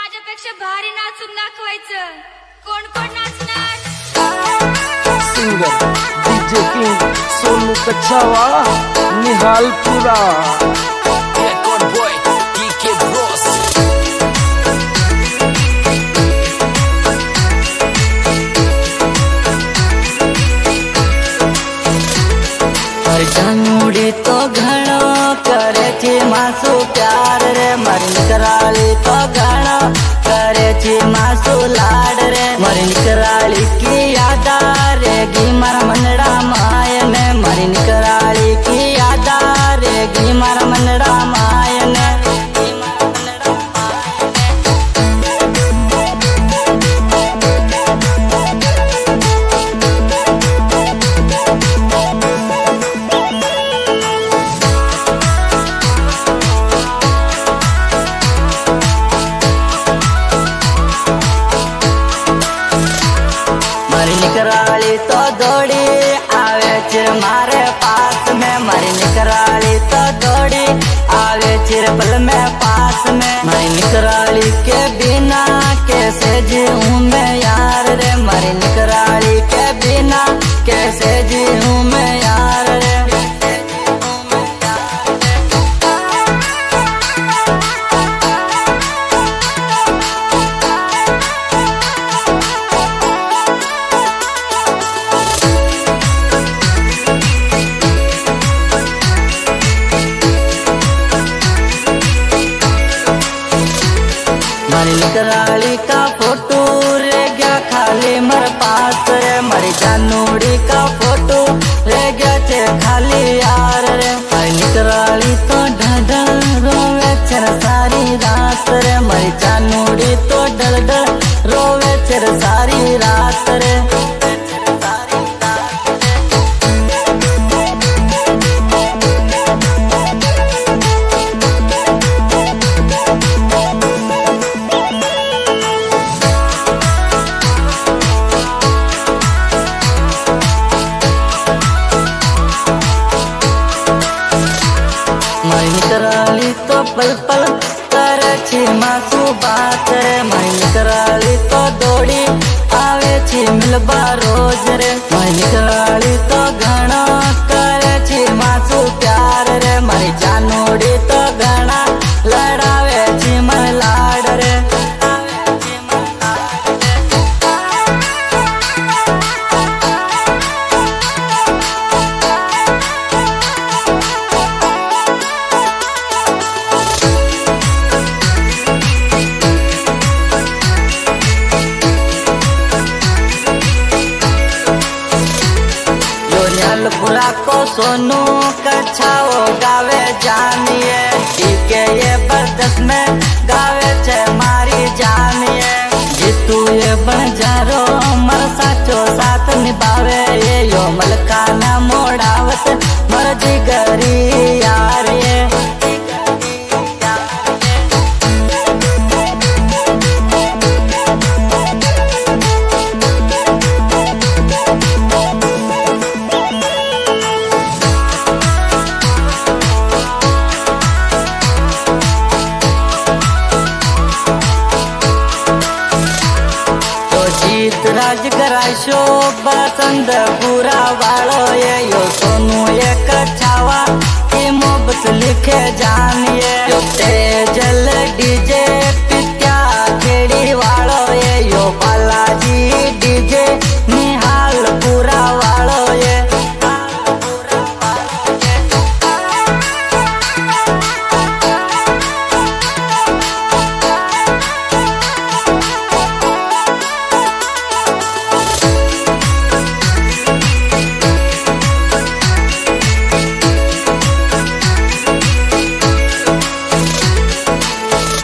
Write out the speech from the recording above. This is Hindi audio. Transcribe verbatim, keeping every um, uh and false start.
माझ्यापेक्षा भारी नाचून दाखवायचं. कोण कोण नाचणार? Singer DJ king Sonu Kachhawa Nihalpura Record boy D K Bros. जानूड़ी तो घणो करे छी मासू प्यार रे, मरी निकराली तो घणो करे छी मासू लाड रे. मरी निकराली की यादा रेगी मारा मनड़ा माय ने, मरी निकराली की यादा रेगी मारा मनड़ा माय ने. मरी निकराली तो दौड़ी आवे चिर मारे पास में, मरी निकराली तो दौड़ी आवे चिर पल में पास में. मरी निकराली के बिना कैसे जीऊं मैं यार रे, मरी निकराली के बिना कैसे जीऊं मैं यार रे. मरी निकराली का फोटो रह गया खाली मर पास रे, मरी जानूड़ी का फोटो रह गया चे खाली यार रे. मरी निकराली तो ढल रोवे चर सारी रात रे, मरी जानूड़ी तो डल डल रोवे चर सारी रात रे. मरी निकराली तो पल पल करे छी मासू बात रे, मरी निकराली तो दौड़ी आवे छी मिलबा रोज रे. मरी निकराली तो घणो करे छी मासू प्यार रे, मरी जानूड़ी तो घणा लड़ावे छी मन लाड रे. पूरा को सोनू कछाओ गावे जानिए, के ये बरदस में गावे छे मारी जानिए. जीतू ये बंजारो मर साचो साथ निभावे, ये यो मलकाना मोड़ावत मर जिगरी यार ये. राज कराशो बसंत पूरा वालो, ये यो सोनू ये कछावा की मोहब्बत लिखे जानिए. यो तेज